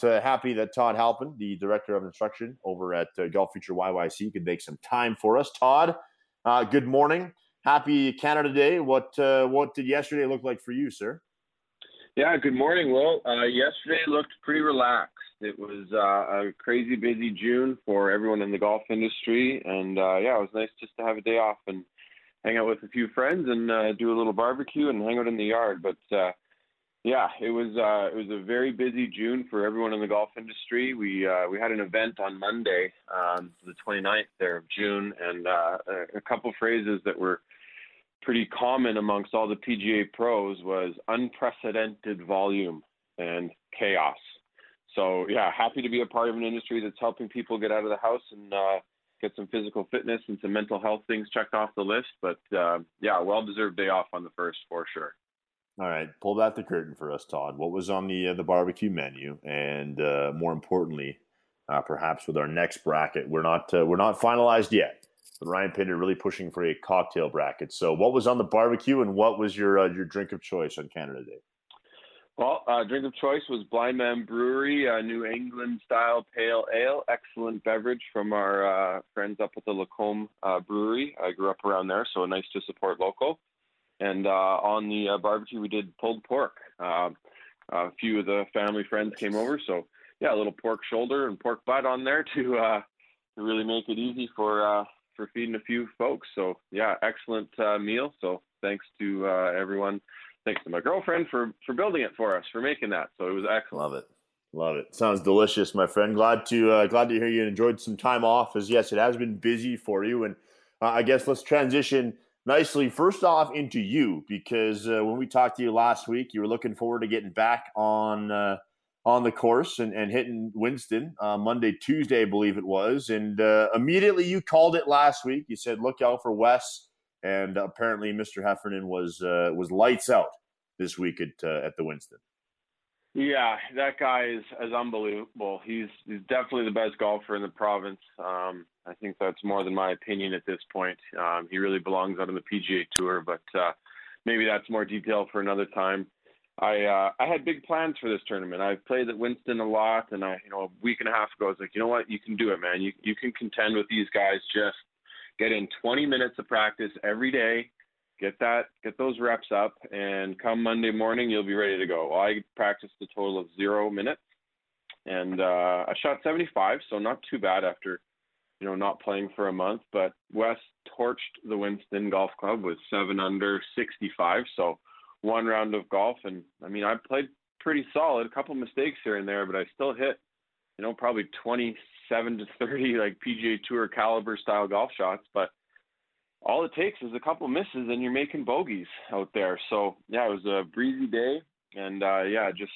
happy that Todd Halpin, the director of instruction over at Golf Future YYC, could make some time for us. Todd, good morning. Happy Canada Day. What did yesterday look like for you, sir? Yeah, good morning, Will. Yesterday looked pretty relaxed. It was a crazy busy June for everyone in the golf industry, and it was nice just to have a day off and hang out with a few friends and do a little barbecue and hang out in the yard. But it was a very busy June for everyone in the golf industry. We had an event on Monday, the 29th there of June, and a couple phrases that were pretty common amongst all the PGA pros was unprecedented volume and chaos. So happy to be a part of an industry that's helping people get out of the house and get some physical fitness and some mental health things checked off the list. But well-deserved day off on the first for sure. All right, pull back the curtain for us, Todd. What was on the barbecue menu, and more importantly, perhaps with our next bracket, we're not finalized yet. But Ryan Pinder really pushing for a cocktail bracket. So, what was on the barbecue, and what was your drink of choice on Canada Day? Well, drink of choice was Blind Man Brewery, New England-style pale ale. Excellent beverage from our friends up at the Lacombe Brewery. I grew up around there, so nice to support local. And on the barbecue, we did pulled pork. A few of the family friends came over, so a little pork shoulder and pork butt on there to really make it easy for feeding a few folks. So excellent meal. So thanks to everyone. Thanks to my girlfriend for building it for us, for making that. So it was excellent. Love it. Sounds delicious, my friend. Glad to hear you enjoyed some time off. As yes, it has been busy for you, and I guess let's transition nicely first off into you, because when we talked to you last week, you were looking forward to getting back on the course and hitting Winston Monday, Tuesday, I believe it was, and immediately you called it last week. You said, "Look out for Wes," and apparently Mr. Heffernan was lights out this week at the Winston. Yeah, that guy is unbelievable. He's definitely the best golfer in the province. I think that's more than my opinion at this point. He really belongs out on the PGA Tour, but maybe that's more detail for another time. I had big plans for this tournament. I've played at Winston a lot, and a week and a half ago, I was like, you know what, you can do it, man. You can contend with these guys. Just get in 20 minutes of practice every day. Get those reps up, and come Monday morning, you'll be ready to go. Well, I practiced a total of 0 minutes, and I shot 75, so not too bad after, not playing for a month. But Wes torched the Winston Golf Club with 7 under 65, so one round of golf. And I mean, I played pretty solid, a couple mistakes here and there, but I still hit, probably 27 to 30 like PGA Tour caliber style golf shots. But all it takes is a couple misses and you're making bogeys out there. So it was a breezy day, and just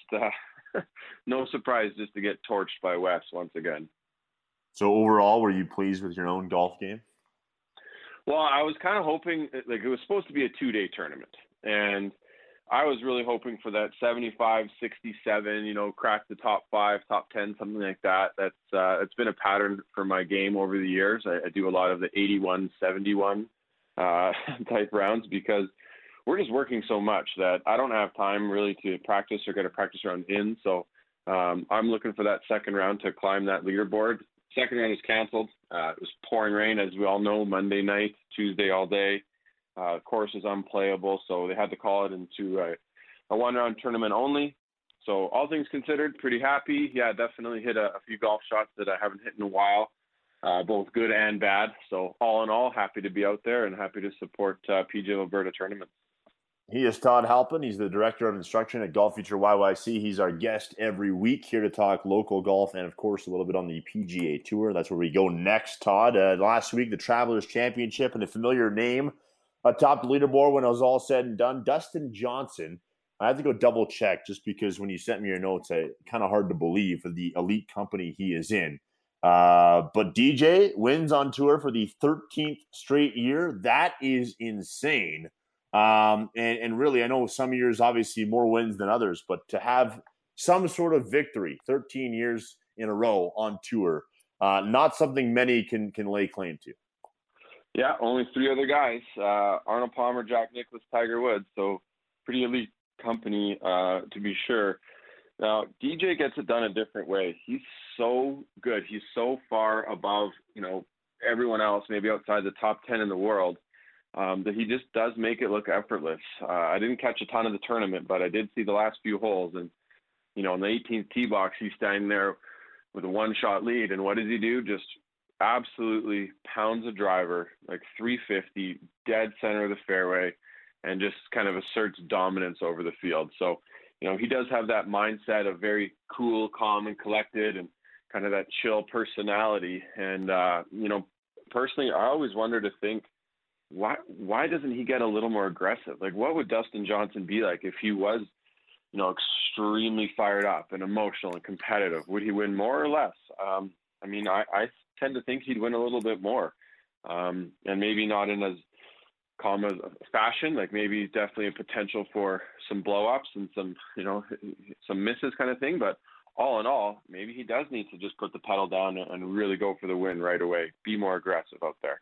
no surprise just to get torched by Wes once again. So overall, were you pleased with your own golf game? Well, I was kind of hoping, like, it was supposed to be a 2-day tournament, and I was really hoping for that 75, 67, crack the top 5, top 10, something like that. It's been a pattern for my game over the years. I do a lot of the 81, 71 type rounds, because we're just working so much that I don't have time really to practice or get a practice round in. So I'm looking for that second round to climb that leaderboard. Second round is canceled. It was pouring rain, as we all know, Monday night, Tuesday all day. Course is unplayable, so they had to call it into a one-round tournament only. So all things considered, pretty happy. Yeah, definitely hit a few golf shots that I haven't hit in a while, both good and bad. So all in all, happy to be out there and happy to support PGA Alberta tournaments. He is Todd Halpin. He's the director of instruction at Golf Future YYC. He's our guest every week here to talk local golf and, of course, a little bit on the PGA Tour. That's where we go next, Todd. Last week, the Travelers Championship, and a familiar name atop the leaderboard when it was all said and done, Dustin Johnson. I had to go double check just because when you sent me your notes, it's kind of hard to believe for the elite company he is in. But DJ wins on tour for the 13th straight year. That is insane. And really, I know some years, obviously, more wins than others, but to have some sort of victory 13 years in a row on tour, not something many can lay claim to. Yeah, only 3 other guys, Arnold Palmer, Jack Nicklaus, Tiger Woods. So pretty elite company, to be sure. Now, DJ gets it done a different way. He's so good. He's so far above, everyone else, maybe outside the top 10 in the world, that he just does make it look effortless. I didn't catch a ton of the tournament, but I did see the last few holes. And, in the 18th tee box, he's standing there with a one-shot lead. And what does he do? Just absolutely pounds a driver, like 350, dead center of the fairway, and just kind of asserts dominance over the field. So, he does have that mindset of very cool, calm, and collected, and kind of that chill personality. And, personally, I always wonder to think, why doesn't he get a little more aggressive? Like, what would Dustin Johnson be like if he was, extremely fired up and emotional and competitive? Would he win more or less? I tend to think he'd win a little bit more, and maybe not in as calm as fashion. Like, maybe definitely a potential for some blow-ups and some misses kind of thing. But all in all, maybe he does need to just put the pedal down and really go for the win right away. Be more aggressive out there.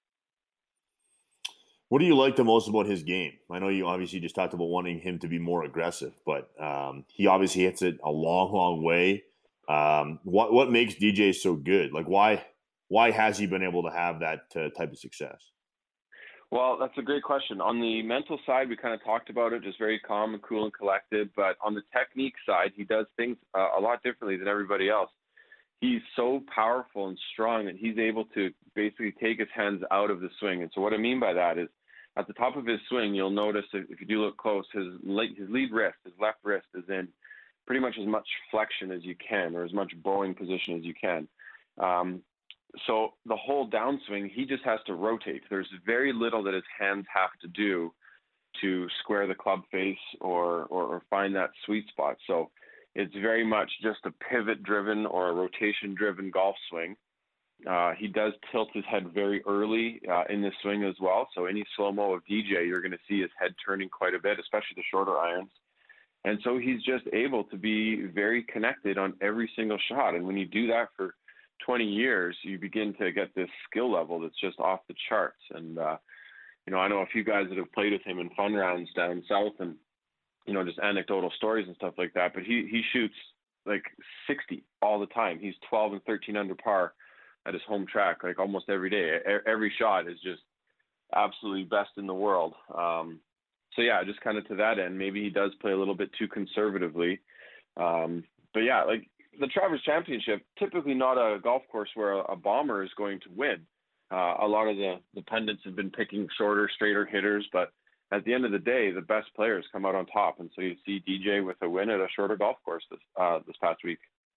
What do you like the most about his game? I know you obviously just talked about wanting him to be more aggressive, but he obviously hits it a long, long way. What makes DJ so good? Like, why has he been able to have that type of success? Well, that's a great question. On the mental side, we kind of talked about it, just very calm and cool and collected. But on the technique side, he does things a lot differently than everybody else. He's so powerful and strong that he's able to basically take his hands out of the swing. And so what I mean by that is, at the top of his swing, you'll notice, if you do look close, his lead wrist, his left wrist, is in pretty much as much flexion as you can, or as much bowing position as you can. So the whole downswing, he just has to rotate. There's very little that his hands have to do to square the club face or find that sweet spot. So it's very much just a pivot-driven or a rotation-driven golf swing. He does tilt his head very early in the swing as well. So any slow-mo of DJ, you're going to see his head turning quite a bit, especially the shorter irons. And so he's just able to be very connected on every single shot. And when you do that for 20 years, you begin to get this skill level that's just off the charts. And, I know a few guys that have played with him in fun rounds down south, and, just anecdotal stories and stuff like that. But he shoots like 60 all the time. He's 12 and 13 under par at his home track, like almost every day. Every shot is just absolutely best in the world. So yeah, just kind of to that end, maybe he does play a little bit too conservatively. But yeah, like the Travers Championship, typically not a golf course where a bomber is going to win. A lot of the pundits have been picking shorter, straighter hitters, but at the end of the day, the best players come out on top. And so you see DJ with a win at a shorter golf course this past week.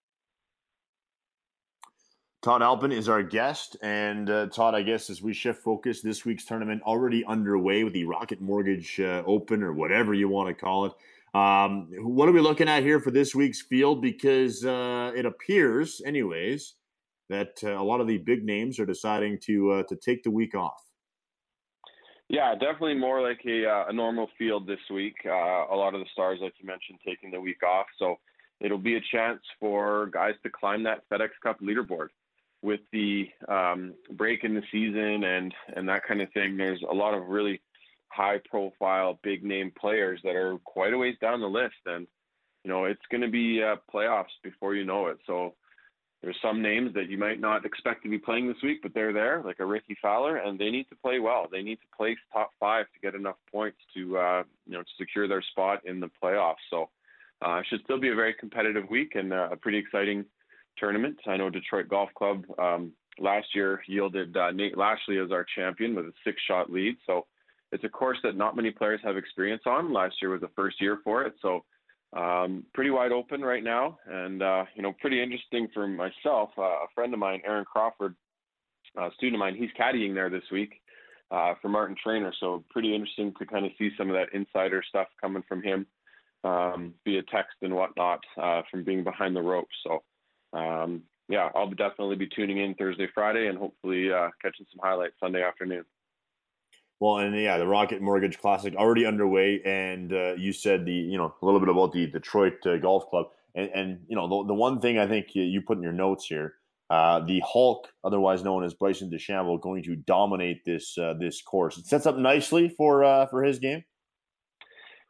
Todd Alpin is our guest. And Todd, I guess as we shift focus, this week's tournament already underway with the Rocket Mortgage Open, or whatever you want to call it. What are we looking at here for this week's field? Because it appears, anyways, that a lot of the big names are deciding to take the week off. Yeah, definitely more like a normal field this week. A lot of the stars, like you mentioned, taking the week off. So it'll be a chance for guys to climb that FedEx Cup leaderboard. With the break in the season and that kind of thing, there's a lot of really high-profile, big-name players that are quite a ways down the list. And, it's going to be playoffs before you know it. So there's some names that you might not expect to be playing this week, but they're there, like a Ricky Fowler, and they need to play well. They need to place top 5 to get enough points to secure their spot in the playoffs. So it should still be a very competitive week and a pretty exciting tournament. I know Detroit Golf Club last year yielded Nate Lashley as our champion with a 6-shot lead. So it's a course that not many players have experience on. Last year was the first year for it. So pretty wide open right now. And, pretty interesting for myself. A friend of mine, Aaron Crawford, a student of mine, he's caddying there this week for Martin Trainer. So pretty interesting to kind of see some of that insider stuff coming from him via text and whatnot from being behind the ropes. So, I'll definitely be tuning in Thursday, Friday, and hopefully catching some highlights Sunday afternoon. Well, and yeah, the Rocket Mortgage Classic already underway, and you said a little bit about the Detroit Golf Club, and the one thing I think you put in your notes here, the Hulk, otherwise known as Bryson DeChambeau, going to dominate this course. It sets up nicely for his game.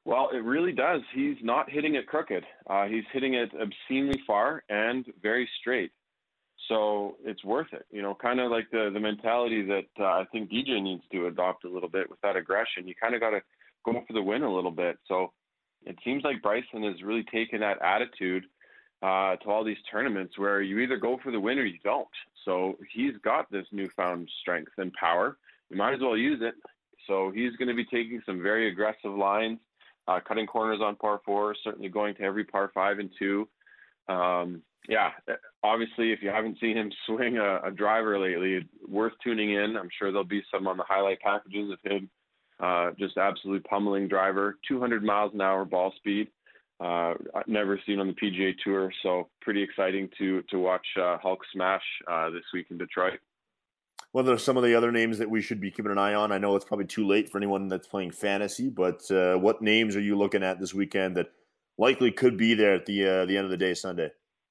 Well, it really does. He's not hitting it crooked. He's hitting it obscenely far and very straight. So it's worth it. Kind of like the mentality that I think DJ needs to adopt a little bit with that aggression. You kind of got to go for the win a little bit. So it seems like Bryson has really taken that attitude to all these tournaments where you either go for the win or you don't. So he's got this newfound strength and power. You might as well use it. So he's going to be taking some very aggressive lines, cutting corners on par four, certainly going to every par 5 and 2. Yeah, obviously, if you haven't seen him swing a driver lately, it's worth tuning in. I'm sure there'll be some on the highlight packages of him just absolutely pummeling driver, 200 miles an hour ball speed. Never seen on the PGA Tour, so pretty exciting to watch Hulk smash this week in Detroit. What are some of the other names that we should be keeping an eye on? I know it's probably too late for anyone that's playing fantasy, but what names are you looking at this weekend that likely could be there at the end of the day Sunday?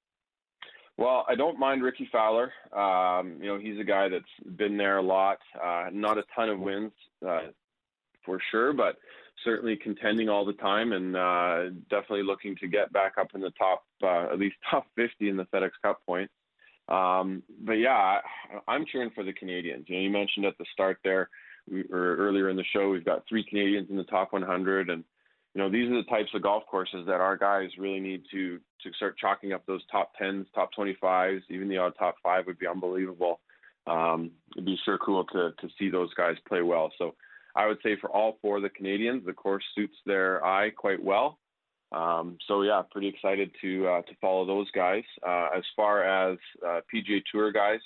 Well, I don't mind Ricky Fowler. He's a guy that's been there a lot. Not a ton of wins for sure, but certainly contending all the time and definitely looking to get back up in the top, at least top 50 in the FedEx Cup points. But yeah, I'm cheering for the Canadians. You mentioned at the start there, or earlier in the show, we've got 3 Canadians in the top 100, and these are the types of golf courses that our guys really need to start chalking up those top 10s, top 25s, even the odd top 5 would be unbelievable. It'd be sure cool to see those guys play well. So I would say for all 4 of the Canadians, the course suits their eye quite well. So yeah, pretty excited to follow those guys. As far as PGA Tour guys,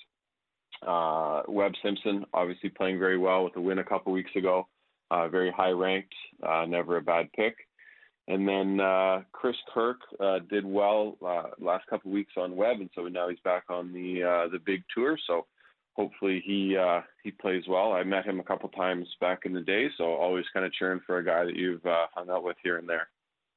Webb Simpson obviously playing very well with a win a couple weeks ago. Very high ranked, never a bad pick. And then Chris Kirk did well last couple weeks on Webb, and so now he's back on the big tour. So hopefully he plays well. I met him a couple times back in the day, so always kind of cheering for a guy that you've hung out with here and there.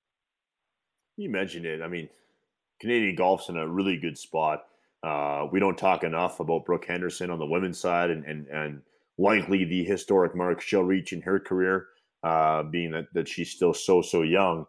You mentioned it. I mean, Canadian golf's in a really good spot. We don't talk enough about Brooke Henderson on the women's side, and likely the historic mark she'll reach in her career, being that she's still so young.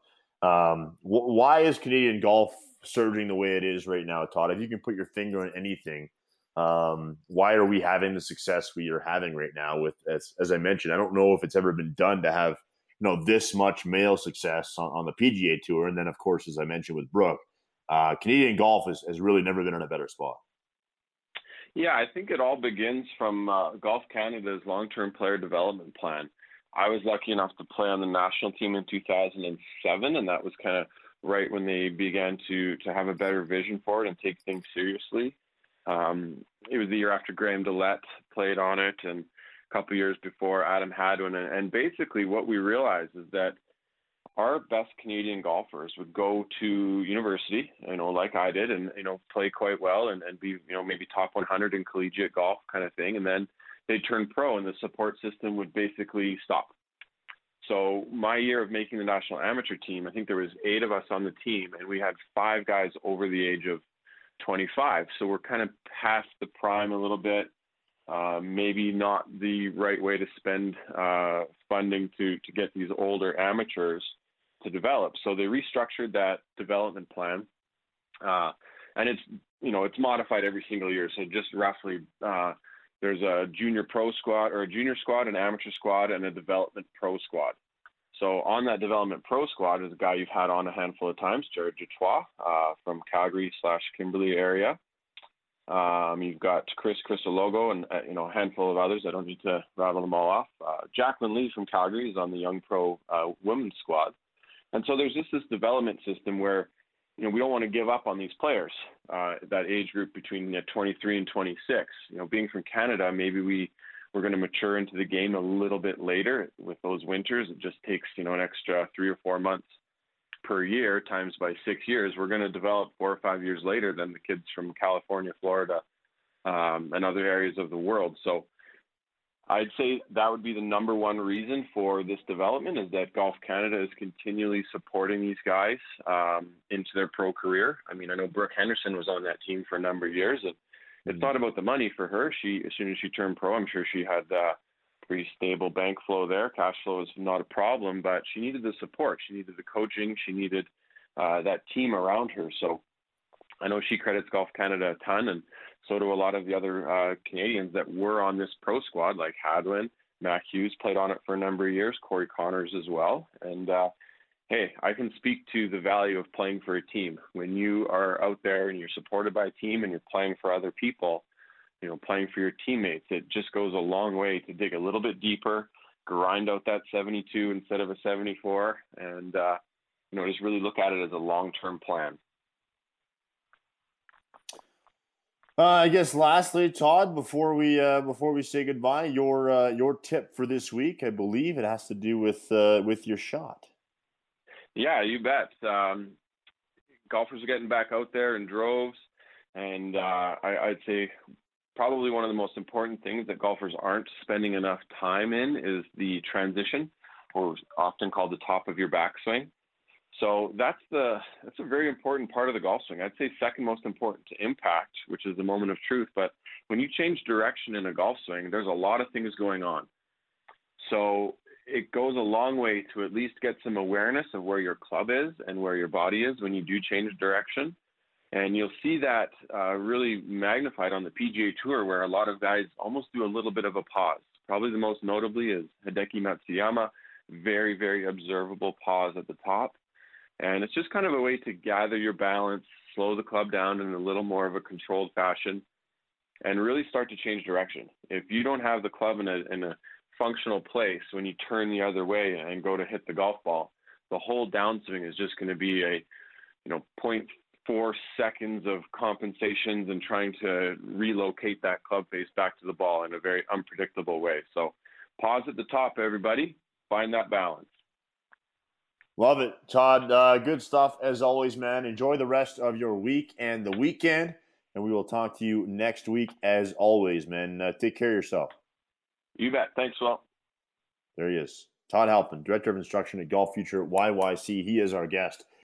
Why is Canadian golf surging the way it is right now, Todd? If you can put your finger on anything, why are we having the success we are having right now? With as I mentioned, I don't know if it's ever been done to have this much male success on the PGA Tour, and then of course, as I mentioned with Brooke, Canadian golf has really never been in a better spot. Yeah, I think it all begins from Golf Canada's long-term player development plan. I was lucky enough to play on the national team in 2007, and that was kind of right when they began to have a better vision for it and take things seriously. It was the year after Graham DeLette played on it, and a couple years before Adam Hadwin. And basically what we realized is that our best Canadian golfers would go to university, like I did, and, play quite well and be, maybe top 100 in collegiate golf kind of thing. And then they'd turn pro and the support system would basically stop. So my year of making the national amateur team, I think there was 8 of us on the team, and we had 5 guys over the age of 25. So we're kind of past the prime a little bit. Maybe not the right way to spend funding to get these older amateurs to develop. So they restructured that development plan, and it's modified every single year. So just roughly, there's a junior pro squad, or a junior squad, an amateur squad, and a development pro squad. So on that development pro squad is a guy you've had on a handful of times, Jared Dutois, from Calgary/Kimberley area. You've got Chris Crisologo and a handful of others. I don't need to rattle them all off. Jacqueline Lee from Calgary is on the young pro women's squad. And so there's just this development system where we don't want to give up on these players, that age group between 23 and 26. Being from Canada, maybe we're going to mature into the game a little bit later with those winters. It just takes an extra 3 or 4 months per year times by 6 years. We're going to develop 4 or 5 years later than the kids from California, Florida, and other areas of the world. So I'd say that would be the number one reason for this development, is that Golf Canada is continually supporting these guys into their pro career. I mean, I know Brooke Henderson was on that team for a number of years, and it's not about the money for her. As soon as she turned pro, I'm sure she had pretty stable bank flow there. Cash flow is not a problem, but she needed the support. She needed the coaching. She needed that team around her. So I know she credits Golf Canada a ton, and so do a lot of the other Canadians that were on this pro squad, like Hadwin. Mac Hughes played on it for a number of years, Corey Connors as well. And hey, I can speak to the value of playing for a team. When you are out there and you're supported by a team and you're playing for other people, playing for your teammates, it just goes a long way to dig a little bit deeper, grind out that 72 instead of a 74, and just really look at it as a long-term plan. I guess lastly, Todd, before we say goodbye, your tip for this week, I believe it has to do with your shot. Yeah, you bet. Golfers are getting back out there in droves, and I'd say probably one of the most important things that golfers aren't spending enough time in is the transition, or often called the top of your backswing. So that's a very important part of the golf swing. I'd say second most important to impact, which is the moment of truth. But when you change direction in a golf swing, there's a lot of things going on. So it goes a long way to at least get some awareness of where your club is and where your body is when you do change direction. And you'll see that really magnified on the PGA Tour, where a lot of guys almost do a little bit of a pause. Probably the most notably is Hideki Matsuyama, very, very observable pause at the top. And it's just kind of a way to gather your balance, slow the club down in a little more of a controlled fashion, and really start to change direction. If you don't have the club in a functional place when you turn the other way and go to hit the golf ball, the whole downswing is just going to be a 0.4 seconds of compensations and trying to relocate that club face back to the ball in a very unpredictable way. So pause at the top, everybody. Find that balance. Love it, Todd. Good stuff as always, man. Enjoy the rest of your week and the weekend, and we will talk to you next week as always, man. Take care of yourself. You bet. Thanks, Will. There he is. Todd Halpin, Director of Instruction at Golf Future YYC. He is our guest.